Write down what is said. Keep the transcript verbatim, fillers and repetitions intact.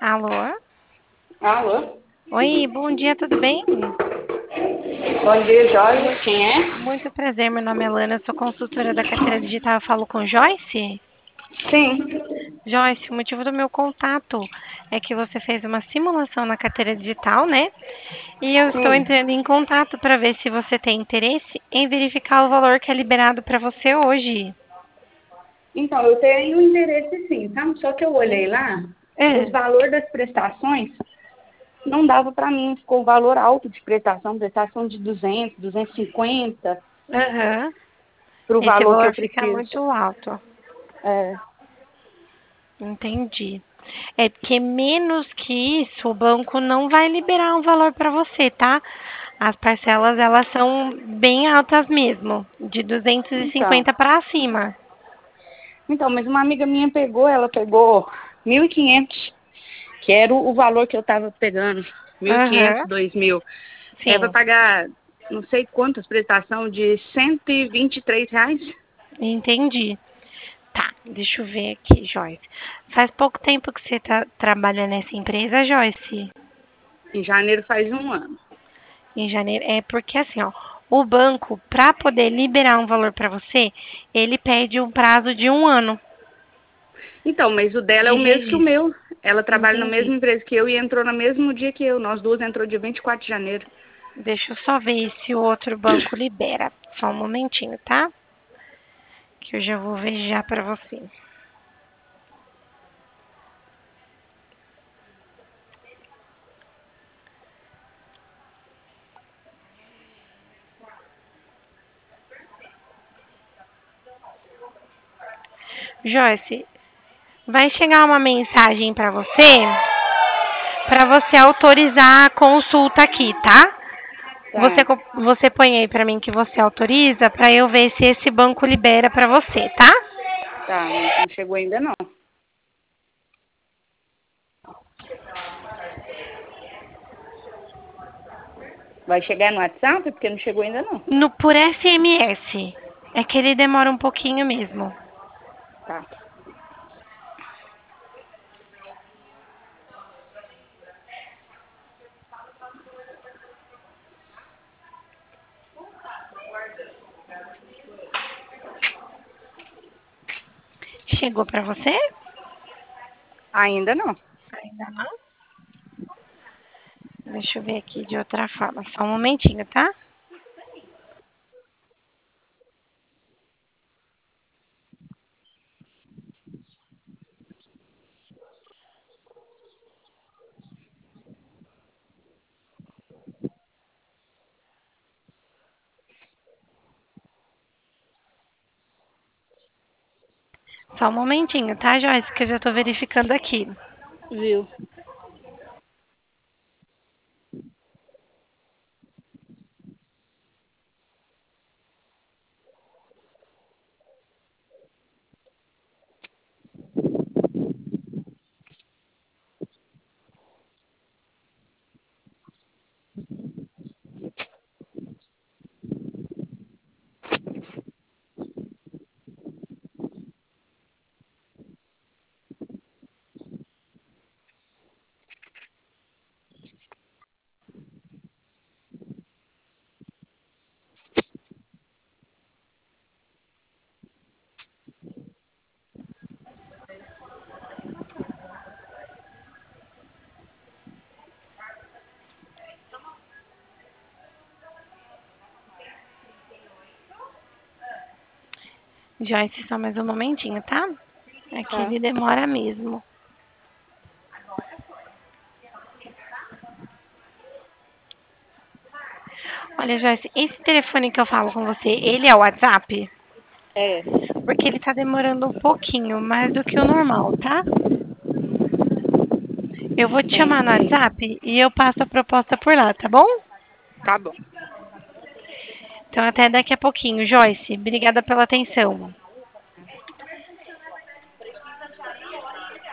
Alô? Alô? Oi, bom dia, tudo bem? Bom dia, Jorge. Muito, Quem é? muito prazer, meu nome é Lana, sou consultora da carteira digital, eu falo com Joyce? Sim. Joyce, o motivo do meu contato é que você fez uma simulação na carteira digital, né? E eu estou Sim. entrando em contato para ver se você tem interesse em verificar o valor que é liberado para você hoje. Então, eu tenho interesse sim, sabe? Só que eu olhei lá, os É. valores das prestações não dava para mim, ficou um valor alto de prestação, prestação de duzentos, duzentos e cinquenta, Aham. para o Esse valor que valor eu fica preciso. muito alto. É. Entendi. É porque menos que isso, o banco não vai liberar um valor para você, tá? As parcelas, elas são bem altas mesmo, de duzentos e Então, cinquenta para cima. então, mas uma amiga minha pegou, ela pegou mil e quinhentos, que era o o valor que eu estava pegando, mil e quinhentos, Aham, dois mil. É para sim, pagar não sei quantas prestações de cento e vinte e três reais. entendi. Tá, deixa eu ver aqui, Joyce. Faz pouco tempo que você tá, trabalha nessa empresa, Joyce? Em janeiro faz um ano. Em janeiro. É porque assim, ó, o banco, para poder liberar um valor para você, ele pede um prazo de um ano Então, mas o dela é de o mesmo que o registro. meu. Ela trabalha na Entendi. mesma empresa que eu e entrou no mesmo dia que eu. Nós duas entrou dia vinte e quatro de janeiro. Deixa eu só ver se o outro banco libera. Só um momentinho, tá? Que eu já vou ver já pra você. Joyce, vai chegar uma mensagem pra você, pra você autorizar a consulta aqui, tá? Você, Tá, co- você põe aí pra mim que você autoriza pra eu ver se esse banco libera pra você, tá? tá, mas não chegou ainda não. Vai chegar no WhatsApp? Porque não chegou ainda não. No, por S M S. É que ele demora um pouquinho mesmo. Tá. Chegou pra você? Ainda não. Ainda não. Deixa eu ver aqui de outra forma. Só um momentinho, tá? Só um momentinho, tá, Joyce? Que eu já tô verificando aqui. Viu? Joyce, só mais um momentinho, tá? Aqui Tá. ele demora mesmo. Olha, Joyce, esse telefone que eu falo com você, ele é o WhatsApp? É. Porque ele tá demorando um pouquinho mais do que o normal, tá? Eu vou te chamar no Entendi. WhatsApp e eu passo a proposta por lá, tá bom? Tá bom. Então até daqui a pouquinho, Joyce. Obrigada pela atenção.